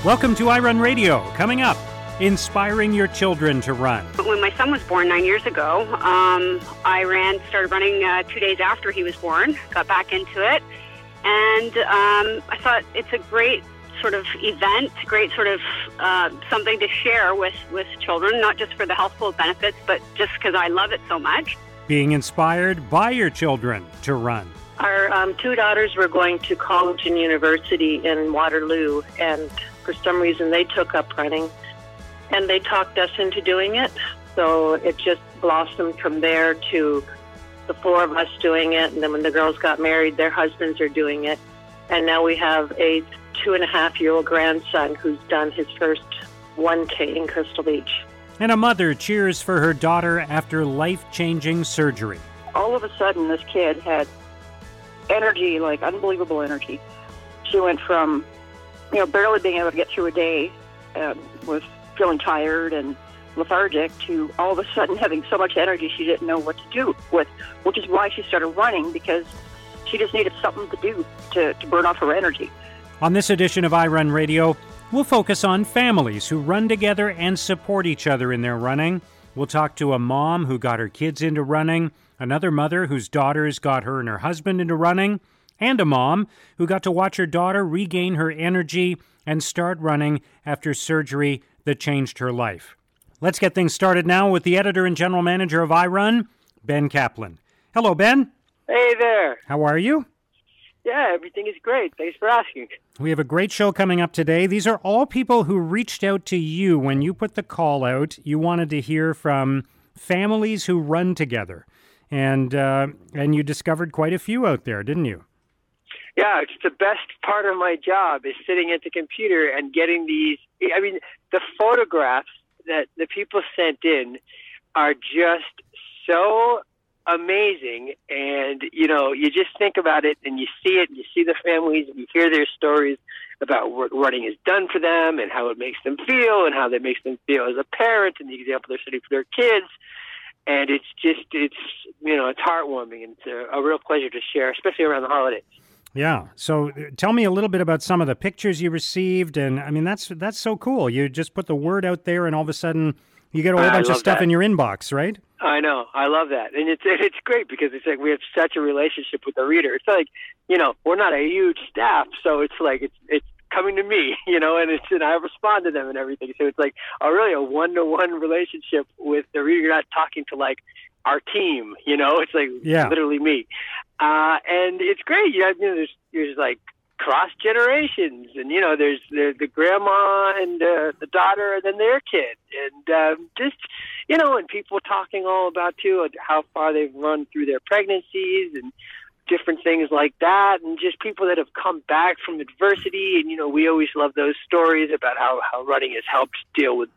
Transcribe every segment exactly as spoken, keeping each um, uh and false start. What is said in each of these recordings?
Welcome to iRun Radio. Coming up, inspiring your children to run. When my son was born nine years ago, um, I ran, started running uh, two days after he was born, got back into it, and um, I thought it's a great sort of event, great sort of uh, something to share with, with children, not just for the healthful benefits, but just because I love it so much. Being inspired by your children to run. Our um, two daughters were going to college and university in Waterloo, and for some reason they took up running, and they talked us into doing it. So it just blossomed from there to the four of us doing it, and then when the girls got married, their husbands are doing it. And now we have a two-and-a-half-year-old grandson who's done his first one K in Crystal Beach. And a mother cheers for her daughter after life-changing surgery. All of a sudden, this kid had energy, like unbelievable energy. She went from, you know, barely being able to get through a day uh, with feeling tired and lethargic to all of a sudden having so much energy she didn't know what to do with, which is why she started running, because she just needed something to do to, to burn off her energy. On this edition of iRun Radio, we'll focus on families who run together and support each other in their running. We'll talk to a mom who got her kids into running, another mother whose daughters got her and her husband into running, and a mom who got to watch her daughter regain her energy and start running after surgery that changed her life. Let's get things started now with the editor and general manager of iRun, Ben Kaplan. Hello, Ben. Hey there. How are you? Yeah, everything is great. Thanks for asking. We have a great show coming up today. These are all people who reached out to you when you put the call out. You wanted to hear from families who run together. And uh, and you discovered quite a few out there, didn't you? Yeah, it's the best part of my job is sitting at the computer and getting these. I mean, the photographs that the people sent in are just so amazing. And, you know, you just think about it and you see it, and you see the families, and you hear their stories about what running has done for them and how it makes them feel and how that makes them feel as a parent and the example they're setting for their kids. And it's just, it's, you know, it's heartwarming, and it's a, a real pleasure to share, especially around the holidays. Yeah. So tell me a little bit about some of the pictures you received. And I mean, that's that's so cool. You just put the word out there and all of a sudden you get a whole I bunch of stuff that. in your inbox, right? I know. I love that. And it's it's great because it's like we have such a relationship with the reader. It's like, you know, we're not a huge staff, so it's like it's it's coming to me, you know, and it's and I respond to them and everything. So it's like a really a one-to-one relationship with the reader. You're not talking to like our team, you know, it's like yeah. literally me. Uh, and it's great. You know, there's, there's like cross generations, and, you know, there's the, the grandma and uh, the daughter and then their kid. And um, just, you know, and people talking all about, too, how far they've run through their pregnancies and different things like that, and just people that have come back from adversity. And, you know, we always love those stories about how, how running has helped deal with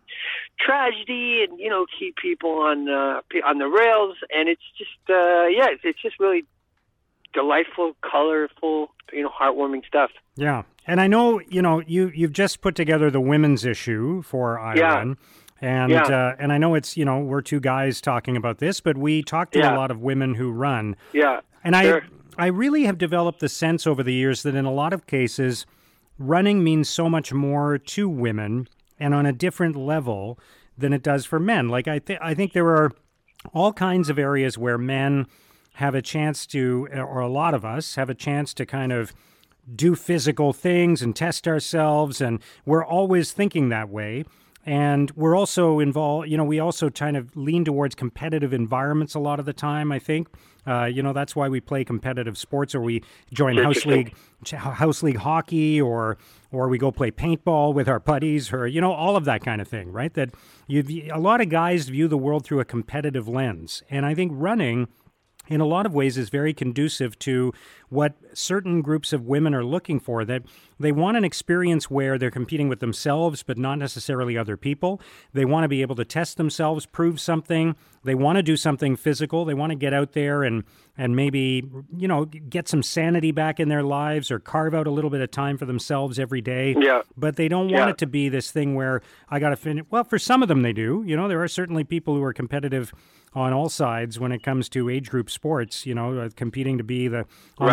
tragedy and, you know, keep people on uh, on the rails. And it's just, uh, yeah, it's, it's just really delightful, colorful, you know, heartwarming stuff. Yeah. And I know, you know, you, you've just put together the women's issue for iRun. Yeah. And yeah. uh, and I know it's, you know, we're two guys talking about this, but we talk to yeah. a lot of women who run. Yeah. And sure. I I really have developed the sense over the years that in a lot of cases, running means so much more to women and on a different level than it does for men. Like, I, th- I think there are all kinds of areas where men have a chance to, or a lot of us have a chance to kind of do physical things and test ourselves, and we're always thinking that way. And we're also involved, you know, we also kind of lean towards competitive environments a lot of the time, I think. Uh, you know, that's why we play competitive sports, or we join house league, house league hockey, or or we go play paintball with our buddies, or, you know, all of that kind of thing, right? That you, a lot of guys view the world through a competitive lens. And I think running, in a lot of ways, is very conducive to what certain groups of women are looking for, that they want an experience where they're competing with themselves, but not necessarily other people. They want to be able to test themselves, prove something. They want to do something physical. They want to get out there and, and maybe, you know, get some sanity back in their lives, or carve out a little bit of time for themselves every day. Yeah. But they don't want yeah. it to be this thing where I got to finish. Well, for some of them, they do. You know, there are certainly people who are competitive on all sides when it comes to age group sports, you know, uh, competing to be the on right.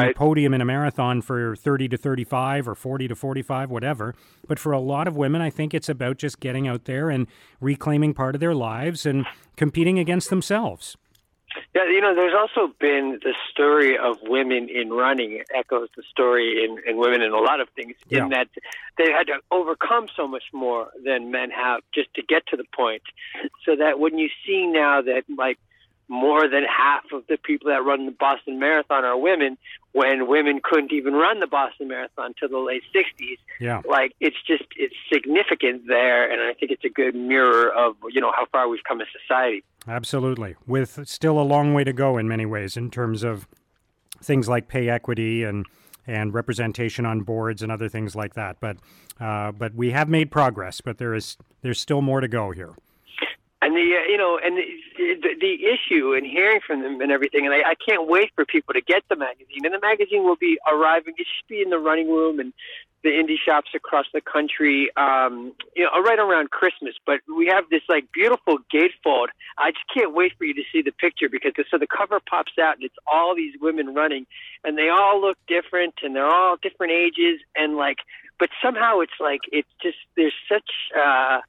right. podium in a marathon for thirty to thirty-five or forty to forty-five, whatever. But for a lot of women, I think it's about just getting out there and reclaiming part of their lives and competing against themselves. Yeah, you know, there's also been the story of women in running. It echoes the story in, in women in a lot of things, in Yeah. that they had to overcome so much more than men have just to get to the point. So that when you see now that, like, more than half of the people that run the Boston Marathon are women, when women couldn't even run the Boston Marathon till the late sixties. Yeah. Like, it's just, it's significant there, and I think it's a good mirror of, you know, how far we've come as society. Absolutely. With still a long way to go in many ways in terms of things like pay equity and and representation on boards and other things like that. But uh, but we have made progress, but there is there's still more to go here. And the uh, you know, and the, the the issue and hearing from them and everything, and I, I can't wait for people to get the magazine. And the magazine will be arriving. It should be in the running room and the indie shops across the country, um, you know, right around Christmas. But we have this like beautiful gatefold. I just can't wait for you to see the picture, because the, so the cover pops out and it's all these women running, and they all look different and they're all different ages, and like, but somehow it's like it's just there's such. Uh,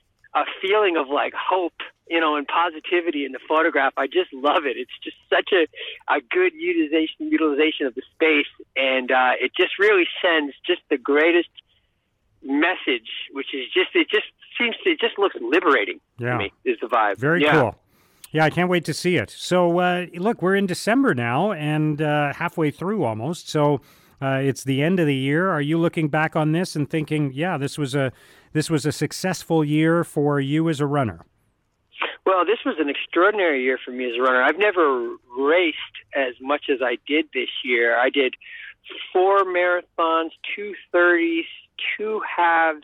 a feeling of like hope, you know, and positivity in the photograph. I just love it. It's just such a, a good utilization utilization of the space, and uh, it just really sends just the greatest message, which is just it just seems to it just looks liberating Yeah. to me. Is the vibe Very yeah. cool. Yeah, I can't wait to see it. So, uh, look, we're in December now and uh, halfway through almost. So uh, it's the end of the year. Are you looking back on this and thinking, yeah, this was a this was a successful year for you as a runner? Well, this was an extraordinary year for me as a runner. I've never raced as much as I did this year. I did four marathons, two thirties, two halves,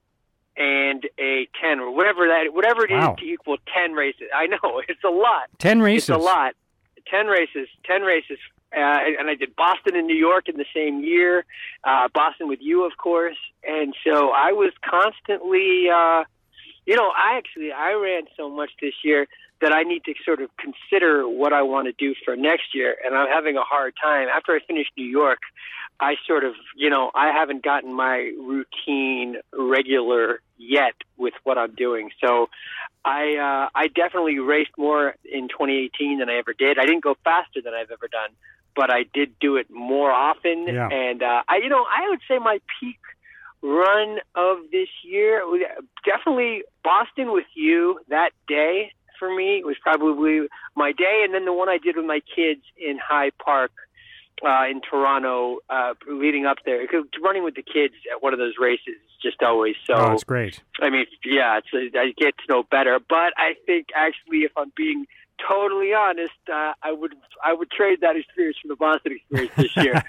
and a ten, or whatever that, whatever it Wow. is to equal ten races. I know, it's a lot. Ten races. It's a lot. Ten races, ten races. Uh, and I did Boston and New York in the same year, uh, Boston with you, of course. And so I was constantly, uh, you know, I actually, I ran so much this year that I need to sort of consider what I want to do for next year. And I'm having a hard time. After I finished New York, I sort of, you know, I haven't gotten my routine regular yet with what I'm doing. So I uh, I definitely raced more in twenty eighteen than I ever did. I didn't go faster than I've ever done, but I did do it more often. Yeah. And, uh, I, you know, I would say my peak run of this year, definitely Boston with you that day for me was probably my day. And then the one I did with my kids in High Park uh, in Toronto uh, leading up there. Because running with the kids at one of those races is just always so. Oh, it's great. I mean, yeah, it's a, I get to know better. But I think actually, if I'm being totally honest, uh, I would I would trade that experience from the Boston experience this year.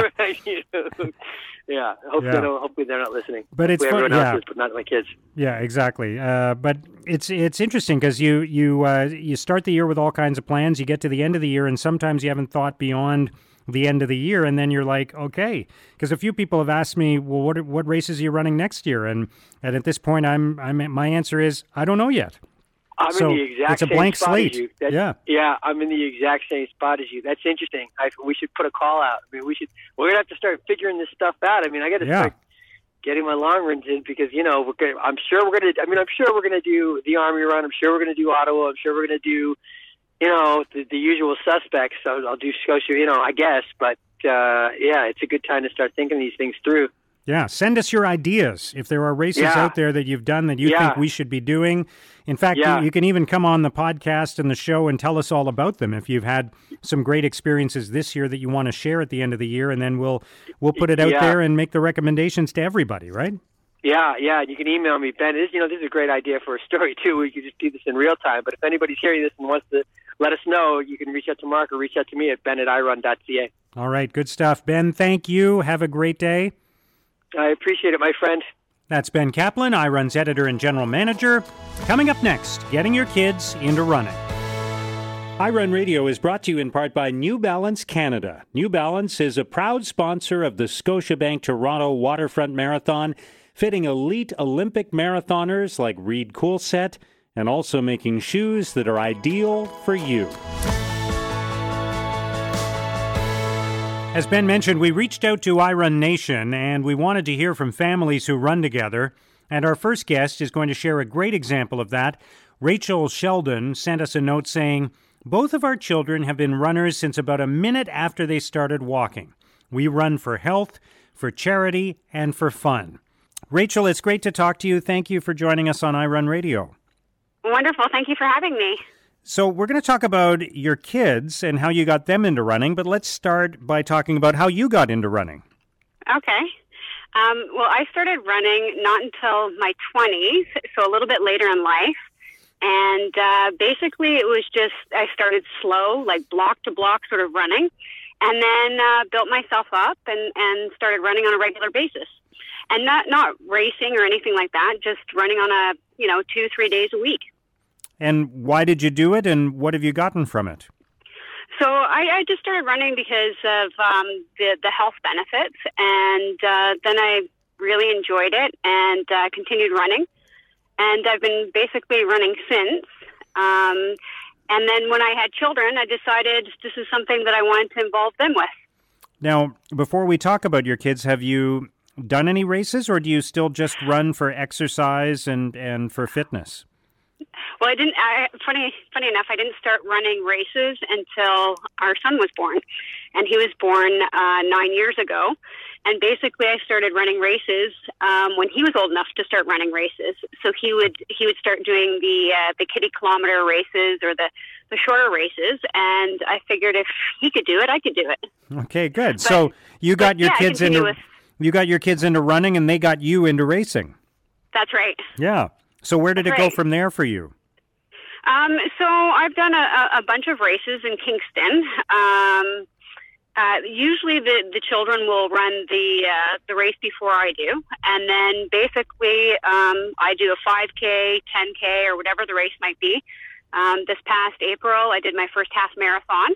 You know? Yeah, hopefully, Yeah. They don't, hopefully they're not listening. But it's hopefully fun- everyone yeah. else is, but not my kids. Yeah, exactly. Uh, but it's it's interesting because you you uh, you start the year with all kinds of plans. You get to the end of the year, and sometimes you haven't thought beyond the end of the year, and then you're like, okay. Because a few people have asked me, well, what what races are you running next year? And and at this point, I'm I'm my answer is I don't know yet. I'm So in the exact it's a same blank spot slate. as you. That's, Yeah. yeah, I'm in the exact same spot as you. That's interesting. I, we should put a call out. I mean, we should. We're gonna have to start figuring this stuff out. I mean, I got to Yeah. start getting my long runs in because you know we're gonna, I'm sure we're gonna. I mean, I'm sure we're gonna do the Army run. I'm sure we're gonna do Ottawa. I'm sure we're gonna do, you know, the, the usual suspects. So I'll do Scotia. You know, I guess. But uh, yeah, it's a good time to start thinking these things through. Yeah, send us your ideas. If there are races Yeah. out there that you've done that you Yeah. think we should be doing. In fact, Yeah. you, you can even come on the podcast and the show and tell us all about them. If you've had some great experiences this year that you want to share at the end of the year, and then we'll we'll put it out Yeah. there and make the recommendations to everybody, right? Yeah, yeah. You can email me, Ben. This, you know, this is a great idea for a story too. We could just do this in real time. But if anybody's hearing this and wants to let us know, you can reach out to Mark or reach out to me at ben at i run dot c a. All right, good stuff. Ben, thank you. Have a great day. I appreciate it, my friend. That's Ben Kaplan, iRun's editor and general manager. Coming up next, getting your kids into running. iRun Radio is brought to you in part by New Balance Canada. New Balance is a proud sponsor of the Scotiabank Toronto Waterfront Marathon, fitting elite Olympic marathoners like Reed Coolset, and also making shoes that are ideal for you. As Ben mentioned, we reached out to iRun Nation, and we wanted to hear from families who run together. And our first guest is going to share a great example of that. Rachel Sheldon sent us a note saying, "Both of our children have been runners since about a minute after they started walking. We run for health, for charity, and for fun." Rachel, it's great to talk to you. Thank you for joining us on iRun Radio. Wonderful. Thank you for having me. So we're going to talk about your kids and how you got them into running, but let's start by talking about how you got into running. Okay. Um, well, I started running not until my twenties, so a little bit later in life. And uh, basically it was just, I started slow, like block to block sort of running, and then uh, built myself up and, and started running on a regular basis. And not, not racing or anything like that, just running on a, you know, two, three days a week. And why did you do it, and what have you gotten from it? So I, I just started running because of um, the, the health benefits, and uh, then I really enjoyed it and uh, continued running. And I've been basically running since. Um, and then when I had children, I decided this is something that I wanted to involve them with. Now, before we talk about your kids, have you done any races, or do you still just run for exercise and, and for fitness? Well, I didn't. I, funny, funny enough, I didn't start running races until our son was born, and he was born uh, nine years ago. And basically, I started running races um, when he was old enough to start running races. So he would he would start doing the uh, the kitty kilometer races or the, the shorter races, and I figured if he could do it, I could do it. Okay, good. But, so you got but, your yeah, kids into with, you got your kids into running, and they got you into racing. That's right. Yeah. So where did That's it right. go from there for you? Um, so I've done a, a bunch of races in Kingston. Um, uh, usually the, the children will run the uh, the race before I do, and then basically um, I do a five K, ten K, or whatever the race might be. Um, this past April, I did my first half marathon,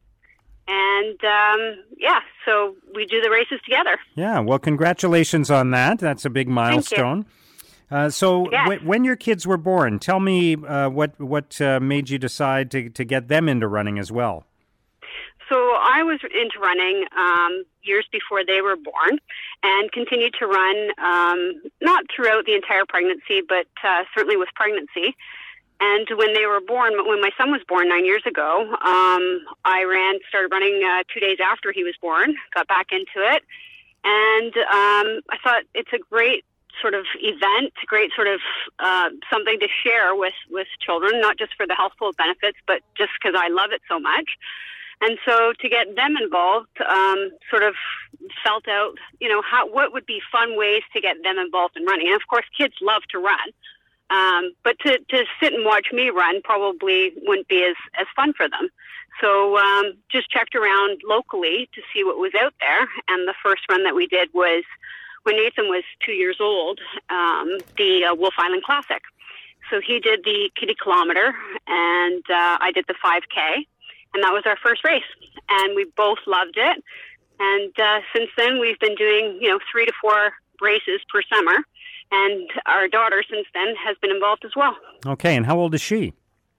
and um, yeah, so we do the races together. Yeah, well, congratulations on that. That's a big milestone. Uh, so Yes. w- when your kids were born, tell me uh, what what uh, made you decide to, to get them into running as well? So I was into running um, years before they were born, and continued to run, um, not throughout the entire pregnancy, but uh, certainly with pregnancy. And when they were born, when my son was born nine years ago, um, I ran, started running uh, two days after he was born, got back into it. And um, I thought it's a great sort of event, great sort of uh, something to share with, with children, not just for the healthful benefits, but just because I love it so much. And so to get them involved, um, sort of felt out, you know, how what would be fun ways to get them involved in running. And of course, kids love to run. Um, but to, to sit and watch me run probably wouldn't be as, as fun for them. So um, just checked around locally to see what was out there. And the first run that we did was when Nathan was two years old, um, the uh, Wolf Island Classic. So he did the kitty kilometer, and uh, I did the five K. And that was our first race. And we both loved it. And uh, since then, we've been doing, you know, three to four races per summer. And our daughter, since then, has been involved as well. Okay, and how old is she?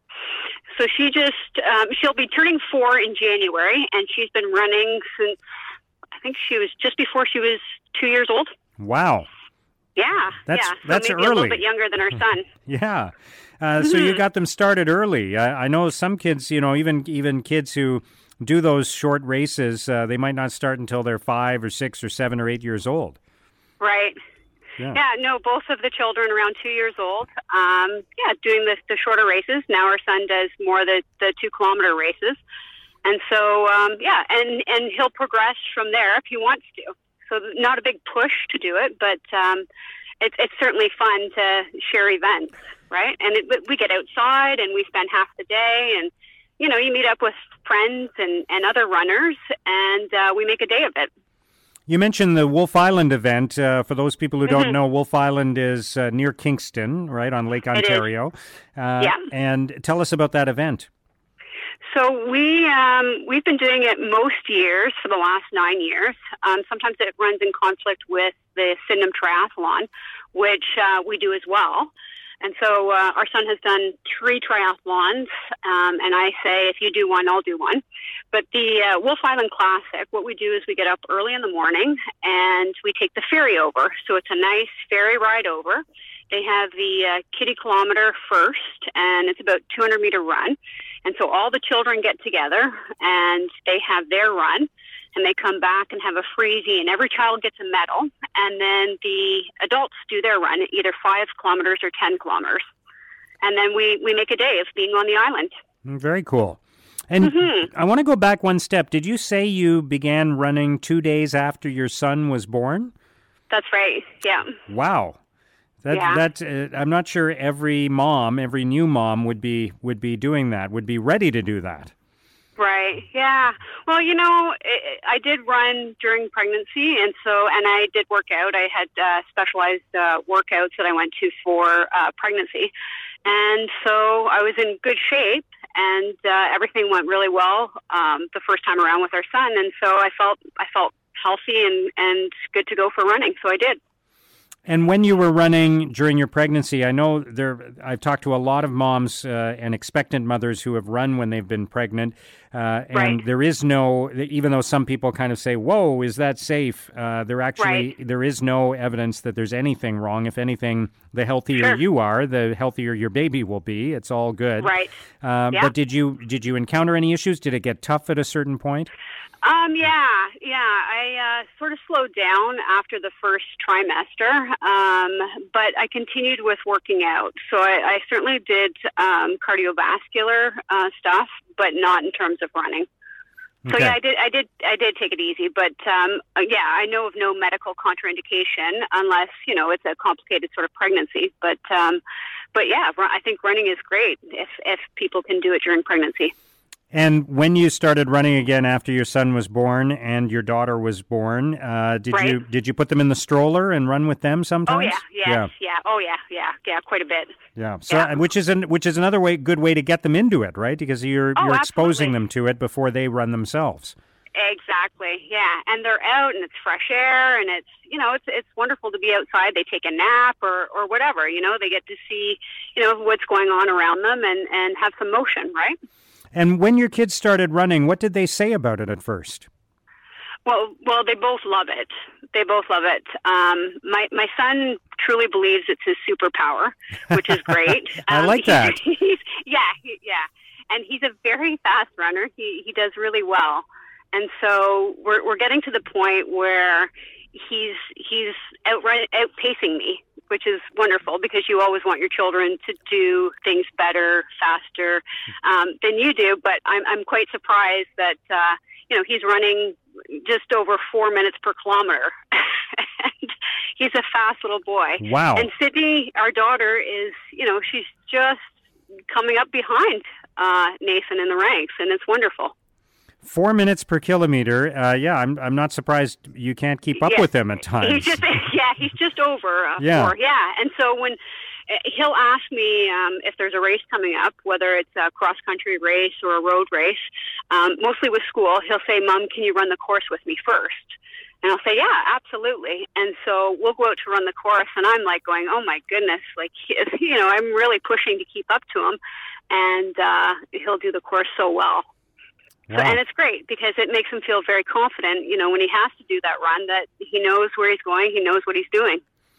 So she just, um, she'll be turning four in January, and she's been running since, I think she was just before she was two years old. Wow. Yeah, That's- yeah. So that's maybe early. a little bit younger than her son. Yeah. Uh, so you got them started early. I, I know some kids, you know, even even kids who do those short races, uh, they might not start until they're five or six or seven or eight years old. Right. Yeah. Yeah, no, both of the children around two years old. Um, yeah, doing the, the shorter races. Now our son does more the, the two kilometer races. And so, um, yeah, and, and he'll progress from there if he wants to. So not a big push to do it, but um, it's it's certainly fun to share events, right? And it, we get outside and we spend half the day, and, you know, you meet up with friends and, and other runners, and uh, we make a day of it. You mentioned the Wolf Island event. Uh, for those people who don't Mhm. know, Wolf Island is uh, near Kingston, right, on Lake Ontario. Uh, Yeah. And tell us about that event. So we um, we've been doing it most years for the last nine years. Um, sometimes it runs in conflict with the Sydenham Triathlon, which uh, we do as well. And so uh, our son has done three triathlons, um, and I say, if you do one, I'll do one. But the uh, Wolf Island Classic, what we do is we get up early in the morning, and we take the ferry over. So it's a nice ferry ride over. They have the uh, kiddie kilometer first, and it's about two hundred meter run. And so all the children get together, and they have their run, and they come back and have a freezy, and every child gets a medal. And then the adults do their run, either five kilometers or ten kilometers. And then we, we make a day of being on the island. Very cool. And mm-hmm. I want to go back one step. Did you say you began running two days after your son was born? That's right, yeah. Wow. That, yeah. that, uh, I'm not sure every mom, every new mom would be would be doing that, would be ready to do that. Right, yeah. Well, you know, it, I did run during pregnancy, and so, and I did work out. I had uh, specialized uh, workouts that I went to for uh, pregnancy. And so I was in good shape, and uh, everything went really well um, the first time around with our son. And so I felt I felt healthy and, and good to go for running, so I did. And when you were running during your pregnancy, I know there. I've talked to a lot of moms uh, and expectant mothers who have run when they've been pregnant, uh, and right. there is no. Even though some people kind of say, "Whoa, is that safe?" Uh, there actually right. there is no evidence that there's anything wrong. If anything, the healthier sure. you are, the healthier your baby will be. It's all good. Right. Uh, yeah. But did you did you encounter any issues? Did it get tough at a certain point? Um, yeah, yeah. I uh, sort of slowed down after the first trimester, um, but I continued with working out. So I, I certainly did um, cardiovascular uh, stuff, but not in terms of running. So okay. yeah, I did, I did, I did take it easy. But um, yeah, I know of no medical contraindication unless you know it's a complicated sort of pregnancy. But um, but yeah, I think running is great if if people can do it during pregnancy. And when you started running again after your son was born and your daughter was born, uh, did right. you did you put them in the stroller and run with them sometimes? Oh yeah, yes, yeah, yeah, oh yeah, yeah, yeah, quite a bit. Yeah, so yeah. which is an, which is another way, good way to get them into it, right? Because you're oh, you're exposing absolutely. them to it before they run themselves. Exactly, yeah, and they're out and it's fresh air and it's you know it's it's wonderful to be outside. They take a nap or or whatever, you know, they get to see you know what's going on around them and and have some motion, right? And when your kids started running, what did they say about it at first? Well, well, they both love it. They both love it. Um, my my son truly believes it's his superpower, which is great. I um, like that. He's, he's, yeah, he, yeah, and he's a very fast runner. He he does really well, and so we're we're getting to the point where he's he's outrun, outpacing me, which is wonderful because you always want your children to do things better, faster um, than you do. But I'm I'm quite surprised that uh, you know he's running just over four minutes per kilometer. And he's a fast little boy. Wow! And Sydney, our daughter, is you know she's just coming up behind uh, Nathan in the ranks, and it's wonderful. Four minutes per kilometer. Uh, yeah, I'm. I'm not surprised you can't keep up yeah. with him at times. He's just, yeah, he's just over uh, yeah. four. Yeah, and so when uh, he'll ask me um, if there's a race coming up, whether it's a cross country race or a road race, um, mostly with school, he'll say, "Mom, can you run the course with me first?" And I'll say, "Yeah, absolutely." And so we'll go out to run the course, and I'm like going, "Oh my goodness!" Like you know, I'm really pushing to keep up to him, and uh, he'll do the course so well. Wow. So, and it's great because it makes him feel very confident, you know, when he has to do that run, that he knows where he's going, he knows what he's doing.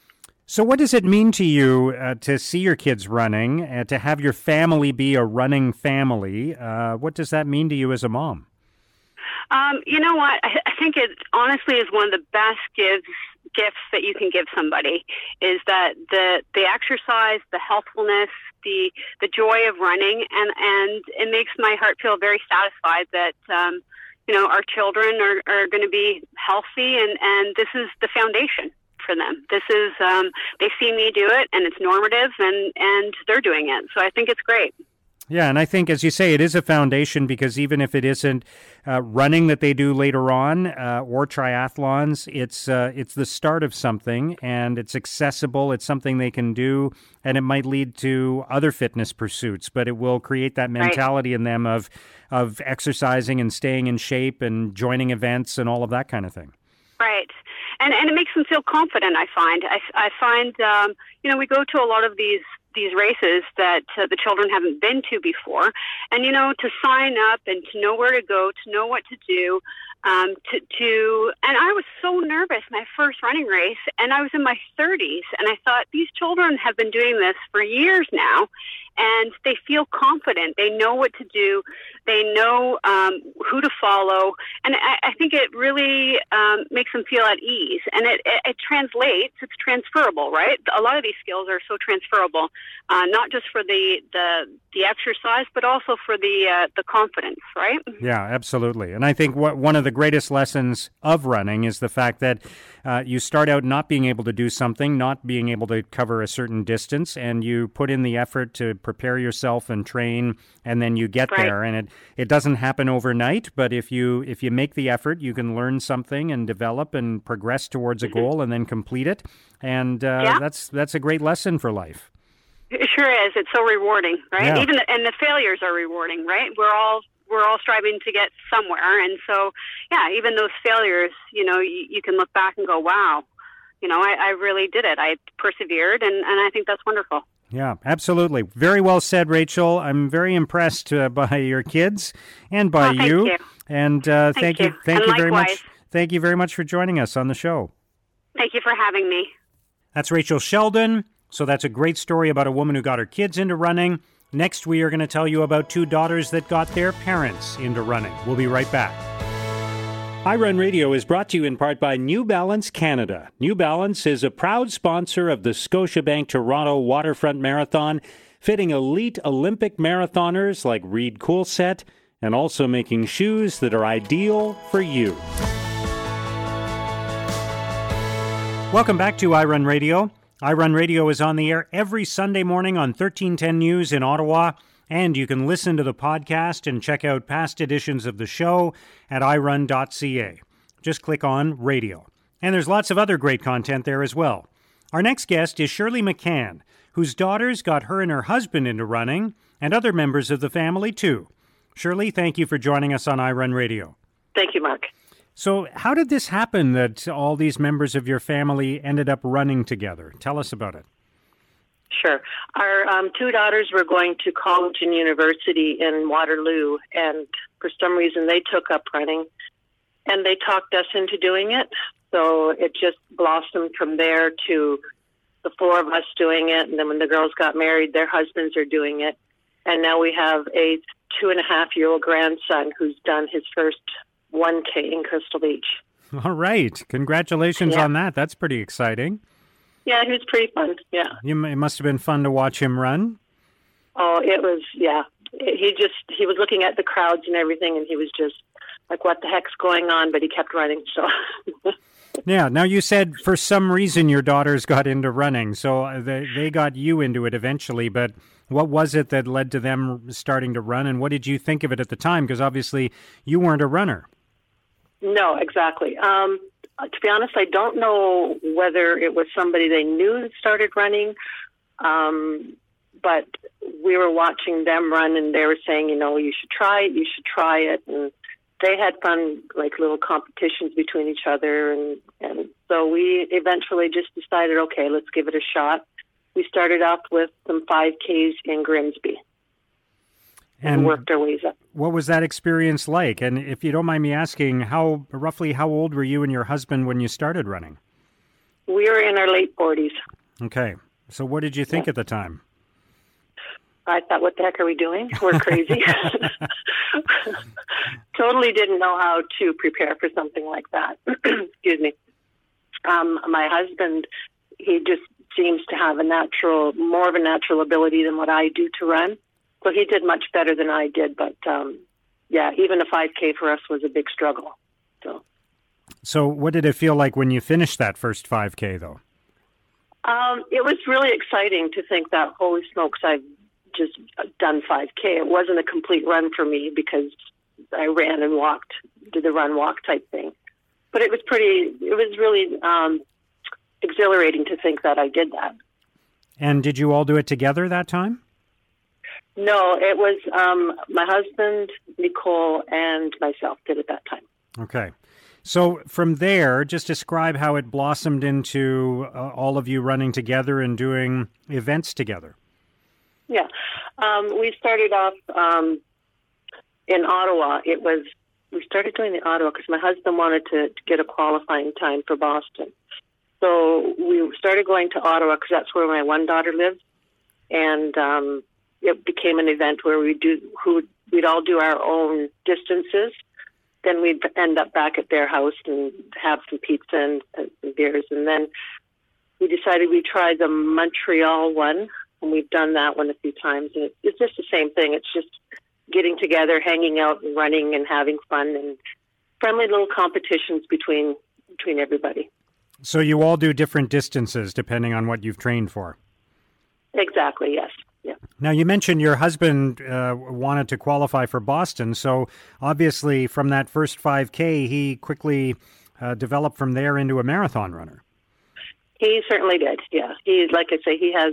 So what does it mean to you uh, to see your kids running, uh, to have your family be a running family? Uh, what does that mean to you as a mom? Um, you know what? I, I think it honestly is one of the best gifts gifts that you can give somebody is that the the exercise, the healthfulness, the the joy of running, and and it makes my heart feel very satisfied that um, you know our children are, are going to be healthy, and and this is the foundation for them. This is um, they see me do it, and it's normative, and and they're doing it. So I think it's great. Yeah, and I think, as you say, it is a foundation because even if it isn't uh, running that they do later on uh, or triathlons, it's uh, it's the start of something, and it's accessible. It's something they can do, and it might lead to other fitness pursuits, but it will create that mentality right. in them of of exercising and staying in shape and joining events and all of that kind of thing. Right. And and it makes them feel confident, I find. I, I find, um, you know, we go to a lot of these these races that uh, the children haven't been to before. And, you know, to sign up and to know where to go, to know what to do, um, to, to, and I was so nervous, my first running race, and I was in my thirties, and I thought, these children have been doing this for years now, and they feel confident. They know what to do. They know um, who to follow. And I, I think it really um, makes them feel at ease. And it, it, it translates. It's transferable, right? A lot of these skills are so transferable, uh, not just for the, the the exercise, but also for the uh, the confidence, right? Yeah, absolutely. And I think what, one of the greatest lessons of running is the fact that uh, you start out not being able to do something, not being able to cover a certain distance, and you put in the effort to prepare yourself and train, and then you get right. there. And it, it doesn't happen overnight, but if you if you make the effort, you can learn something and develop and progress towards a mm-hmm. goal and then complete it. And uh, yeah. that's that's a great lesson for life. It sure is. It's so rewarding, right? Yeah. Even the, and the failures are rewarding, right? We're all we're all striving to get somewhere, and so yeah, even those failures, you know, you, you can look back and go, wow, you know, I, I really did it. I persevered, and, and I think that's wonderful. Yeah, absolutely. Very well said, Rachel. I'm very impressed uh, by your kids and by oh, thank you. you. And uh, thank, thank you, you, thank and you very likewise. much. Thank you very much for joining us on the show. Thank you for having me. That's Rachel Sheldon. So that's a great story about a woman who got her kids into running. Next, we are going to tell you about two daughters that got their parents into running. We'll be right back. iRun Radio is brought to you in part by New Balance Canada. New Balance is a proud sponsor of the Scotiabank Toronto Waterfront Marathon, fitting elite Olympic marathoners like Reed Coolset, and also making shoes that are ideal for you. Welcome back to iRun Radio. iRun Radio is on the air every Sunday morning on thirteen ten News in Ottawa, and you can listen to the podcast and check out past editions of the show at i run dot c a. Just click on Radio. And there's lots of other great content there as well. Our next guest is Shirley McCann, whose daughters got her and her husband into running, and other members of the family too. Shirley, thank you for joining us on iRun Radio. Thank you, Mark. So how did this happen that all these members of your family ended up running together? Tell us about it. Sure. Our um, two daughters were going to college and university in Waterloo, and for some reason they took up running, and they talked us into doing it. So it just blossomed from there to the four of us doing it, and then when the girls got married, their husbands are doing it. And now we have a two-and-a-half-year-old grandson who's done his first one K in Crystal Beach. All right. Congratulations yeah. on that. That's pretty exciting. Yeah, it was pretty fun. Yeah. You, it must have been fun to watch him run. Oh, it was, yeah. He just, he was looking at the crowds and everything, and he was just like, what the heck's going on? But he kept running, so. Yeah. Now, you said for some reason your daughters got into running, so they, they got you into it eventually, but what was it that led to them starting to run, and what did you think of it at the time? Because obviously you weren't a runner. No, exactly. Um, to be honest, I don't know whether it was somebody they knew that started running, um, but we were watching them run, and they were saying, you know, you should try it, you should try it, and they had fun, like little competitions between each other, and, and so we eventually just decided, okay, let's give it a shot. We started off with some five Ks in Grimsby. And, and worked our ways up. What was that experience like? And if you don't mind me asking, how roughly how old were you and your husband when you started running? We were in our late forties. Okay. So what did you think yeah. at the time? I thought, what the heck are we doing? We're crazy. Totally didn't know how to prepare for something like that. Excuse me. Um, my husband, he just seems to have a natural, more of a natural ability than what I do to run. So he did much better than I did, but um, yeah, even a five K for us was a big struggle. So, so what did it feel like when you finished that first five K, though? Um, it was really exciting to think that, holy smokes, I've just done five K. It wasn't a complete run for me because I ran and walked, did the run-walk type thing. But it was pretty, it was really um, exhilarating to think that I did that. And did you all do it together that time? No, it was um, my husband, Nicole, and myself did it that time. Okay. So from there, just describe how it blossomed into uh, all of you running together and doing events together. Yeah. Um, we started off um, in Ottawa. It was we started doing the Ottawa because my husband wanted to, to get a qualifying time for Boston. So we started going to Ottawa because that's where my one daughter lives, and um, it became an event where we do who we'd all do our own distances. Then we'd end up back at their house and have some pizza and, and some beers, and then we decided we'd try the Montreal one, and we've done that one a few times. And it, it's just the same thing. It's just getting together, hanging out, and running, and having fun, and friendly little competitions between between everybody. So you all do different distances depending on what you've trained for? Exactly, yes. Yeah. Now, you mentioned your husband uh, wanted to qualify for Boston, so obviously from that first five K, he quickly uh, developed from there into a marathon runner. He certainly did, yeah. He, like I say, he has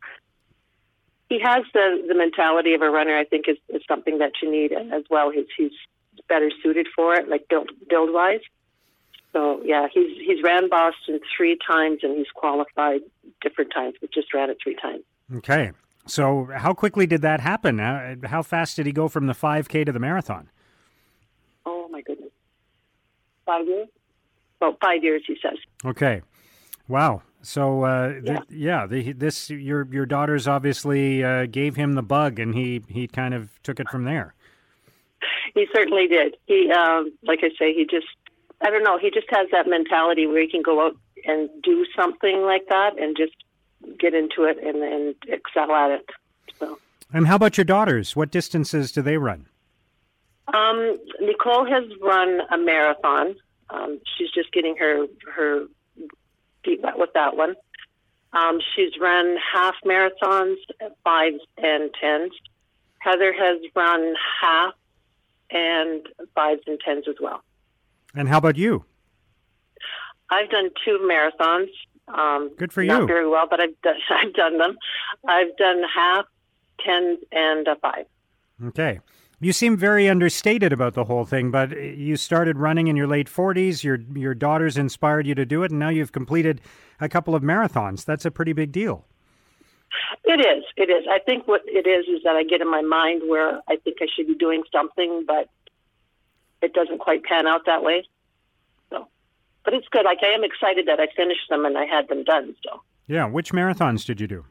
he has the, the mentality of a runner, I think, is, is something that you need as well. He's, he's better suited for it, like build, build-wise. So, yeah, he's he's ran Boston three times, and he's qualified different times, but just ran it three times. Okay. So how quickly did that happen? How, how fast did he go from the five K to the marathon? Oh, my goodness. Five years? Well, five years, he says. Okay. Wow. So, uh, yeah, th- yeah the, this your your daughters obviously uh, gave him the bug, and he, he kind of took it from there. He certainly did. He, um, like I say, he just, I don't know, he just has that mentality where he can go out and do something like that and just get into it and, and excel at it. So. And how about your daughters? What distances do they run? Um, Nicole has run a marathon. Um, she's just getting her her feet wet with that one. Um, she's run half marathons, fives and tens. Heather has run half and fives and tens as well. And how about you? I've done two marathons. Um, Good for you. Not very well, but I've done, I've done them. I've done half, tens, and a five. Okay. You seem very understated about the whole thing, but you started running in your late forties. Your your daughters inspired you to do it, and now you've completed a couple of marathons. That's a pretty big deal. It is. It is. I think what it is is that I get in my mind where I think I should be doing something, but it doesn't quite pan out that way. So, but it's good. Like I am excited that I finished them and I had them done. So. Yeah. Which marathons did you do?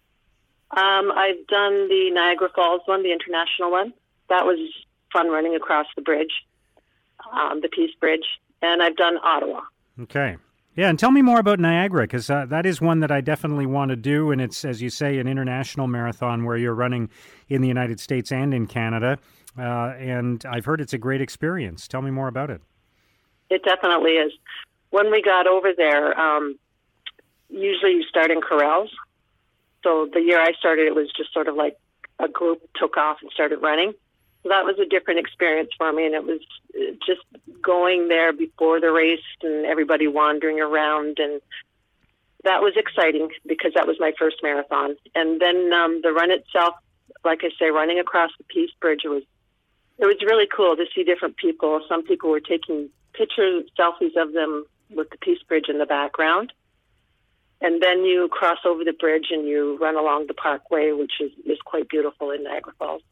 Um, I've done the Niagara Falls one, the international one. That was fun running across the bridge, um, the Peace Bridge, and I've done Ottawa. Okay. Yeah, and tell me more about Niagara, because uh, that is one that I definitely want to do, and it's, as you say, an international marathon where you're running in the United States and in Canada, uh, and I've heard it's a great experience. Tell me more about it. It definitely is. When we got over there, um, usually you start in corrals. So the year I started, it was just sort of like a group took off and started running. So that was a different experience for me, and it was just going there before the race and everybody wandering around, and that was exciting because that was my first marathon. And then um, the run itself, like I say, running across the Peace Bridge, it was it was really cool to see different people. Some people were taking pictures, selfies of them with the Peace Bridge in the background. And then you cross over the bridge and you run along the parkway, which is, is quite beautiful in Niagara Falls.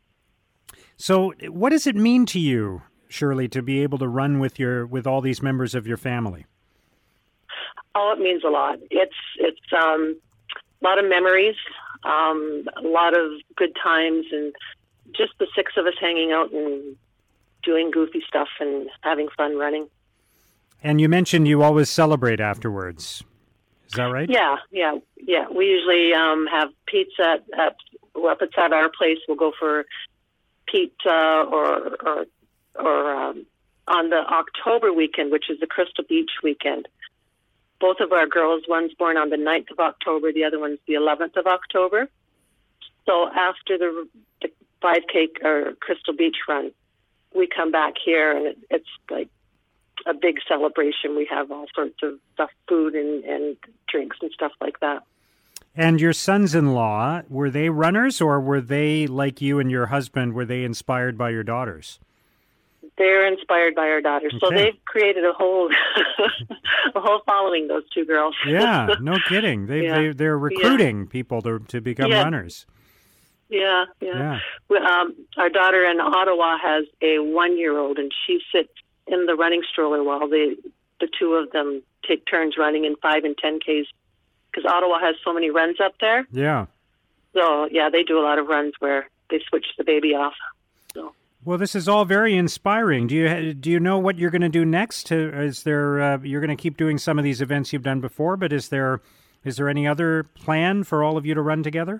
So what does it mean to you, Shirley, to be able to run with your with all these members of your family? Oh, it means a lot. It's it's um, a lot of memories, um, a lot of good times, and just the six of us hanging out and doing goofy stuff and having fun running. And you mentioned you always celebrate afterwards. Is that right? Yeah, yeah, yeah. We usually um, have pizza at, at well, if it's at our place, we'll go for pizza or or, or um, on the October weekend, which is the Crystal Beach weekend. Both of our girls, one's born on the ninth of October, the other one's the eleventh of October. So after the, the five K or Crystal Beach run, we come back here, and it, it's like a big celebration. We have all sorts of stuff, food and, and drinks and stuff like that. And your sons-in-law, were they runners, or were they, like you and your husband, were they inspired by your daughters? They're inspired by our daughters. Okay. So they've created a whole a whole following, those two girls. Yeah, no kidding. They, yeah. they, they're recruiting yeah. people to, to become yeah. runners. Yeah, yeah. Yeah. We, um, our daughter in Ottawa has a one-year-old, and she sits in the running stroller while the the two of them take turns running in five and ten Ks, because Ottawa has so many runs up there. Yeah. So, yeah, they do a lot of runs where they switch the baby off. So. Well, this is all very inspiring. Do you do you know what you're going to do next? Is there uh, you're going to keep doing some of these events you've done before, but is there is there any other plan for all of you to run together?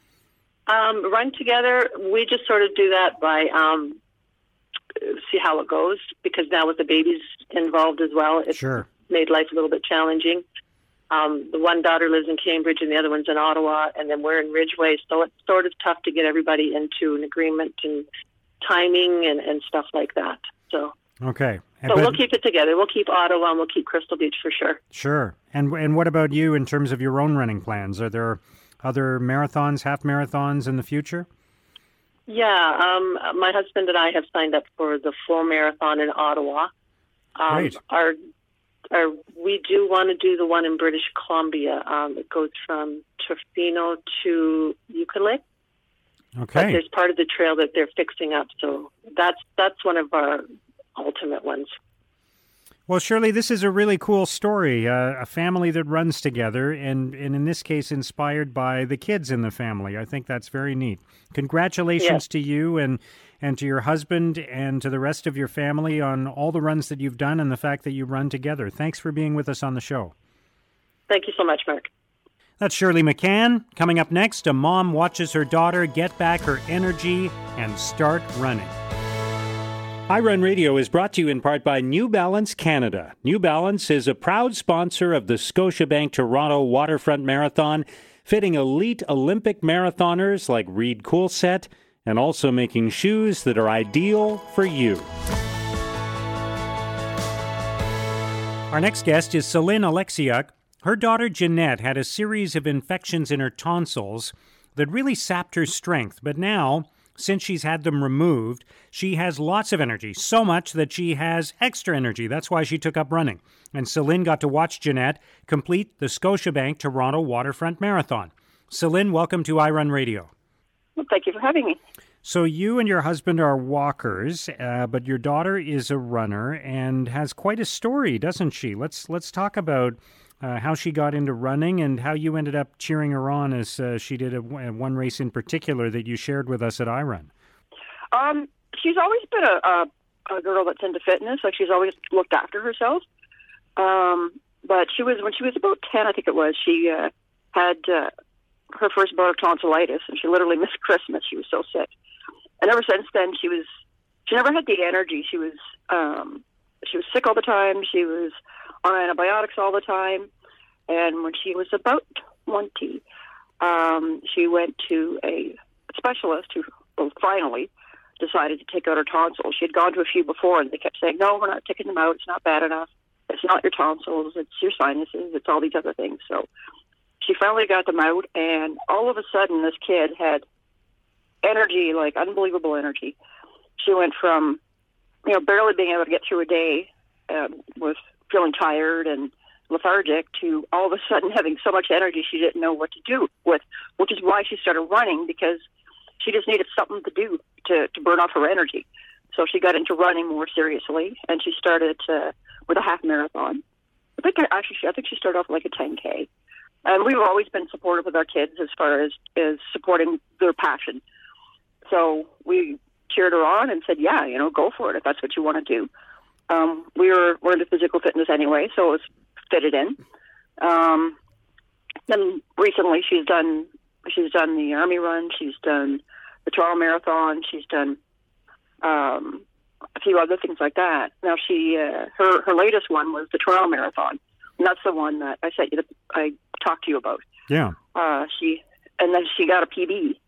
Um, run together. We just sort of do that by um, see how it goes, because now with the babies involved as well, it's Sure. made life a little bit challenging. Um, the one daughter lives in Cambridge and the other one's in Ottawa, and then we're in Ridgeway, so it's sort of tough to get everybody into an agreement and timing and, and stuff like that. So, Okay. so But- we'll keep it together. We'll keep Ottawa and we'll keep Crystal Beach for sure. Sure. And and what about you in terms of your own running plans? Are there other marathons, half marathons in the future? Yeah, um, my husband and I have signed up for the full marathon in Ottawa. Um, Great. Our, our, we do want to do the one in British Columbia. Um, it goes from Tofino to Euclid. But Okay. there's part of the trail that they're fixing up, so that's that's one of our ultimate ones. Well, Shirley, this is a really cool story. Uh, a family that runs together, and, and in this case, inspired by the kids in the family. I think that's very neat. Congratulations Yes. to you and, and to your husband and to the rest of your family on all the runs that you've done and the fact that you run together. Thanks for being with us on the show. Thank you so much, Mark. That's Shirley McCann. Coming up next, a mom watches her daughter get back her energy and start running. iRun Radio is brought to you in part by New Balance Canada. New Balance is a proud sponsor of the Scotiabank Toronto Waterfront Marathon, fitting elite Olympic marathoners like Reed Coolset, and also making shoes that are ideal for you. Our next guest is Celine Alexiuk. Her daughter Jeanette had a series of infections in her tonsils that really sapped her strength, but now, since she's had them removed, she has lots of energy, so much that she has extra energy. That's why she took up running. And Celine got to watch Jeanette complete the Scotiabank Toronto Waterfront Marathon. Celine, welcome to iRun Radio. Well, thank you for having me. So you and your husband are walkers, uh, but your daughter is a runner and has quite a story, doesn't she? Let's let's talk about uh, how she got into running and how you ended up cheering her on as uh, she did a, one race in particular that you shared with us at iRun. Um, she's always been a, a, a girl that's into fitness. Like, she's always looked after herself. Um, but she was when she was about ten, I think it was. She uh, had uh, her first bout of tonsillitis, and she literally missed Christmas. She was so sick. And ever since then, she was, she never had the energy. She was, um, she was sick all the time. She was on antibiotics all the time. And when she was about twenty, um, she went to a specialist who well, finally decided to take out her tonsils. She had gone to a few before, and they kept saying, no, we're not taking them out. It's not bad enough. It's not your tonsils. It's your sinuses. It's all these other things. So she finally got them out, and all of a sudden, this kid had energy, like unbelievable energy. She went from, you know, barely being able to get through a day uh, with feeling tired and lethargic to all of a sudden having so much energy she didn't know what to do with, which is why she started running, because she just needed something to do to, to burn off her energy. So she got into running more seriously, and she started uh, with a half marathon. I think actually, she, I think she started off with like a ten K. And we've always been supportive with our kids as far as, as supporting their passion. So we cheered her on and said, yeah, you know, go for it if that's what you want to do. Um, we were, we're into physical fitness anyway, so it was fitted in. Um, then recently she's done, she's done the Army Run, she's done the Toronto Marathon, she's done um, a few other things like that. Now she, uh, her, her latest one was the Toronto Marathon. And that's the one that I said, I talked to you about. Yeah. Uh, she, and then she got a P B.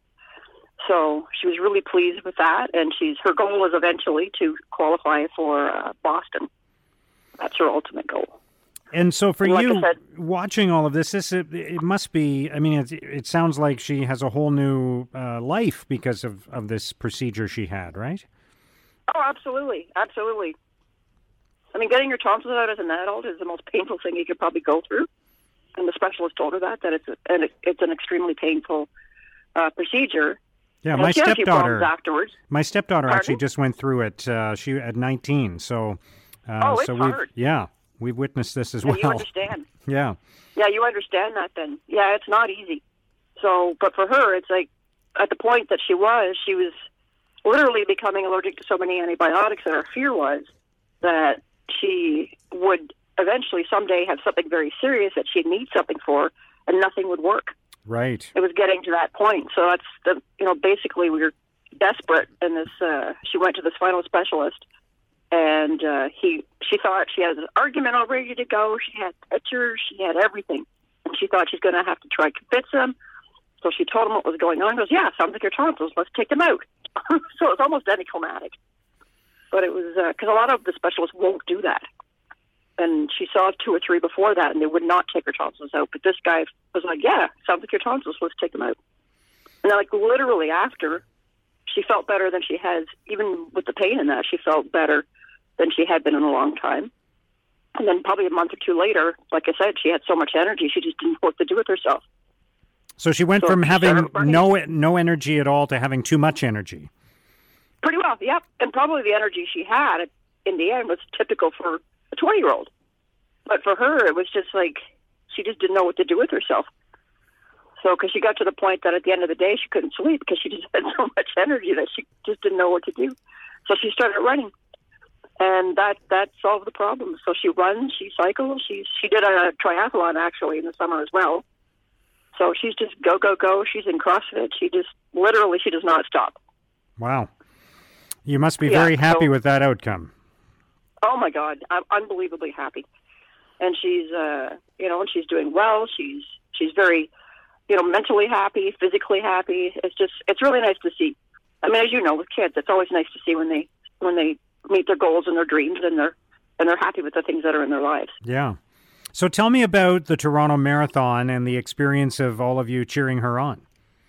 So she was really pleased with that, and she's her goal is eventually to qualify for uh, Boston. That's her ultimate goal. And so for Like I you, said- watching all of this, this it, it must be, I mean, it, it sounds like she has a whole new uh, life because of, of this procedure she had, right? Oh, absolutely, absolutely. I mean, getting your tonsils out as an adult is the most painful thing you could probably go through, and the specialist told her that that it's a, and it, it's an extremely painful uh, procedure. Yeah, And my she had a few stepdaughter. problems afterwards. My stepdaughter Pardon? actually just went through it. Uh, she at nineteen. So, uh, Oh, it's so we've hard. yeah, we've witnessed this as And well. you understand. Yeah. Yeah, you understand that then. Yeah, it's not easy. So, but for her, it's like at the point that she was, she was literally becoming allergic to so many antibiotics, and her fear was that she would eventually someday have something very serious that she'd need something for, and nothing would work. Right. It was getting to that point. So that's the, you know, basically we were desperate, and this, uh, she went to the spinal specialist, and uh, he, she thought she had an argument all ready to go. She had pictures, she had everything, and she thought she's going to have to try to convince him. So she told him what was going on. He goes, yeah, sounds like your tonsils. Let's take them out. So it was almost anticlimactic. But it was, because uh, a lot of the specialists won't do that. And she saw two or three before that, and they would not take her tonsils out. But this guy was like, yeah, sounds like your tonsils. Let's take them out. And then, like, literally after, she felt better than she has, even with the pain in that, she felt better than she had been in a long time. And then probably a month or two later, like I said, she had so much energy, she just didn't know what to do with herself. So she went So from she having started burning. no no energy at all to having too much energy. Pretty well, yep. And probably the energy she had in the end was typical for a twenty-year-old. But for her, it was just like she just didn't know what to do with herself. So, because she got to the point that at the end of the day, she couldn't sleep because she just had so much energy that she just didn't know what to do. So she started running. And that, that solved the problem. So she runs, she cycles, she, she did a triathlon actually in the summer as well. So she's just go, go, go. She's in CrossFit. She just, literally, she does not stop. Wow. You must be Yeah, very happy so- with that outcome. Oh, my God. I'm unbelievably happy. And she's, uh, you know, and she's doing well. She's, she's very, you know, mentally happy, physically happy. It's just, it's really nice to see. I mean, as you know, with kids, it's always nice to see when they, when they meet their goals and their dreams, and they're, and they're happy with the things that are in their lives. Yeah. So tell me about the Toronto Marathon and the experience of all of you cheering her on.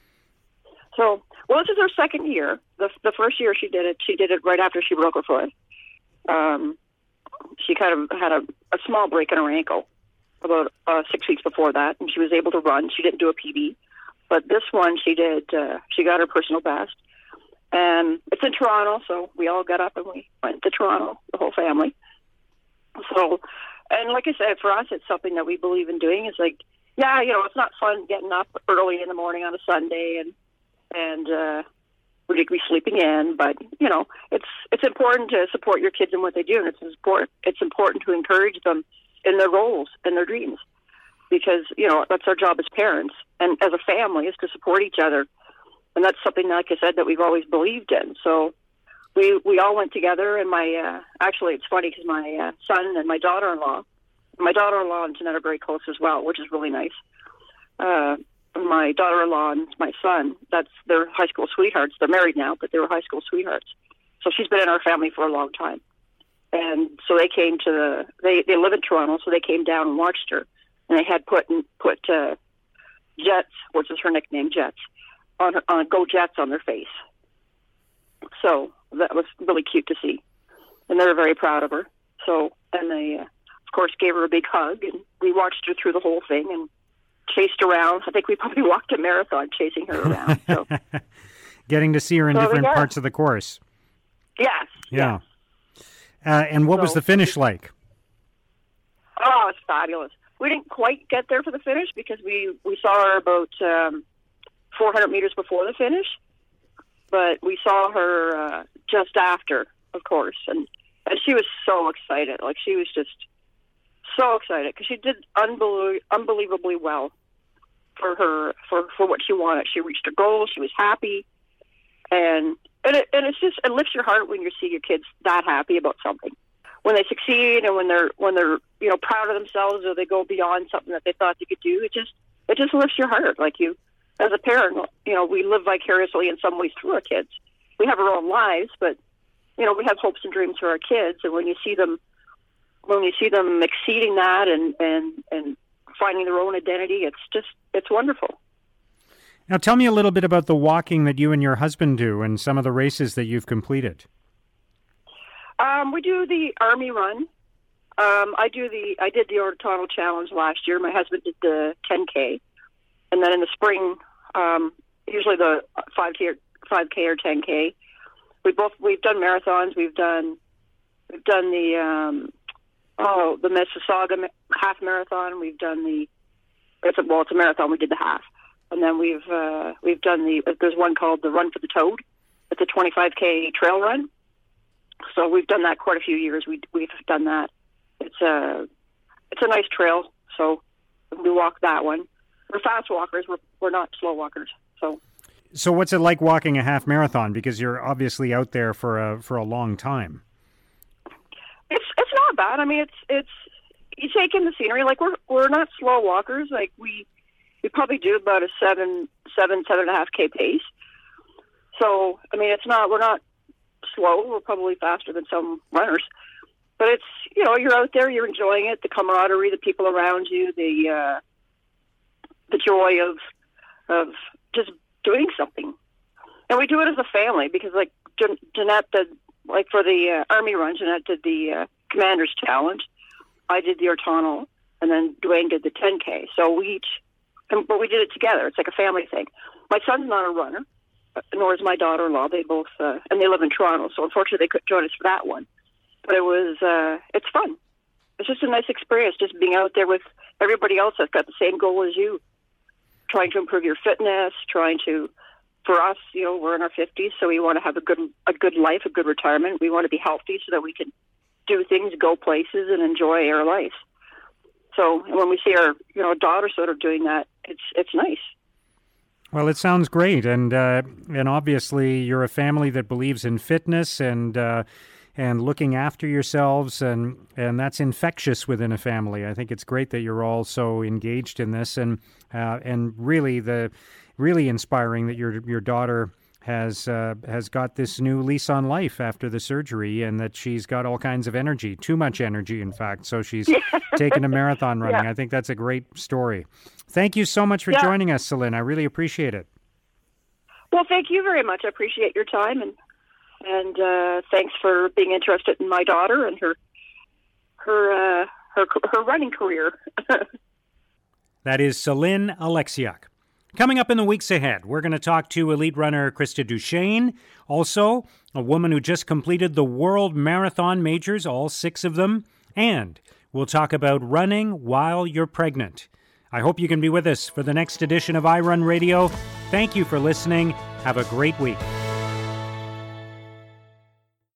So, well, this is her second year. The, the first year she did it, she did it right after she broke her foot. Um, she kind of had a, a small break in her ankle about uh, six weeks before that, and she was able to run. She didn't do a P B, but this one she did. Uh, she got her personal best, and it's in Toronto, so we all got up and we went to Toronto, the whole family. So, and like I said, for us, it's something that we believe in doing. It's like, yeah, you know, it's not fun getting up early in the morning on a Sunday and and uh, we'd be sleeping in, but you know, it's it's important to support your kids in what they do, and it's important it's important to encourage them in their goals and their dreams, because you know that's our job as parents and as a family, is to support each other, and that's something, like I said, that we've always believed in. So we we all went together, and my uh, actually it's funny because my uh, son and my daughter-in-law, my daughter-in-law and Jeanette are very close as well, which is really nice. Uh, my daughter-in-law and my son, that's their high school sweethearts. They're married now, but they were high school sweethearts. So she's been in our family for a long time. And so they came to the, they, they live in Toronto, so they came down and watched her. And they had put, put uh, Jets, which is her nickname, Jets, on, her, on Go Jets on their face. So that was really cute to see. And they were very proud of her. So, and they, uh, of course, gave her a big hug, and we watched her through the whole thing and chased around. I think we probably walked a marathon chasing her around. So. Getting to see her in So, different yeah. parts of the course. Yes. Yeah. Uh, and what was So- the finish like? Oh, it's fabulous. We didn't quite get there for the finish because we, we saw her about um, four hundred meters before the finish, but we saw her uh, just after, of course, and, and she was so excited. Like, she was just so excited because she did unbelie- unbelievably well for her, for, for what she wanted. She reached her goal. She was happy, and and, it, and it's just, it lifts your heart when you see your kids that happy about something. When they succeed and when they're when they're you know proud of themselves, or they go beyond something that they thought they could do, it just it just lifts your heart. Like, you, as a parent, you know, we live vicariously in some ways through our kids. We have our own lives, but you know, we have hopes and dreams for our kids. And when you see them, when you see them exceeding that and and and finding their own identity, it's just it's wonderful. Now, tell me a little bit about the walking that you and your husband do and some of the races that you've completed. Um, we do the Army Run. Um, I do the I did the Toronto Challenge last year. My husband did the ten K, and then in the spring, um, usually the five K twenty-five K or ten K. We both we've done marathons. We've done we've done the um, oh the Mississauga half marathon. We've done the it's a, well it's a marathon. We did the half, and then we've uh, we've done the there's one called the Run for the Toad. It's a twenty-five K trail run. So we've done that quite a few years. We we've done that. It's a it's a nice trail. So we walk that one. We're fast walkers. We're we're not slow walkers. So. So what's it like walking a half marathon? Because you're obviously out there for a for a long time. It's it's not bad. I mean, it's it's you take in the scenery. Like we're we're not slow walkers. Like we we probably do about a seven seven seven and a half k pace. So I mean, it's not we're not slow. We're probably faster than some runners. But it's you know you're out there, you're enjoying it, the camaraderie, the people around you, the uh, the joy of of just doing something. And we do it as a family because, like, Jan- Jeanette did, like, for the uh, Army run, Jeanette did the uh, Commander's Challenge. I did the Ortonal, and then Dwayne did the ten K. So we each, and, but we did it together. It's like a family thing. My son's not a runner, nor is my daughter-in-law. They both, uh, and they live in Toronto, so unfortunately they couldn't join us for that one. But it was, uh, it's fun. It's just a nice experience, just being out there with everybody else that's got the same goal as you. Trying to improve your fitness, trying to, for us, you know, we're in our fifties, so we want to have a good a good life, a good retirement. We want to be healthy so that we can do things, go places, and enjoy our life. So and when we see our, you know, daughter sort of doing that, it's it's nice. Well, it sounds great, and uh, and obviously you're a family that believes in fitness and uh, and looking after yourselves, and and that's infectious within a family. I think it's great that you're all so engaged in this, and uh, and really the really inspiring that your your daughter has uh, has got this new lease on life after the surgery, and that she's got all kinds of energy, too much energy, in fact. So she's taken a marathon running. Yeah. I think that's a great story. Thank you so much for yeah. joining us, Celine. I really appreciate it. Well, thank you very much. I appreciate your time, and and uh, thanks for being interested in my daughter and her her uh, her her running career. That is Celine Alexiak. Coming up in the weeks ahead, we're going to talk to elite runner Krista Duchesne, also a woman who just completed the World Marathon Majors, all six of them, and we'll talk about running while you're pregnant. I hope you can be with us for the next edition of iRun Radio. Thank you for listening. Have a great week.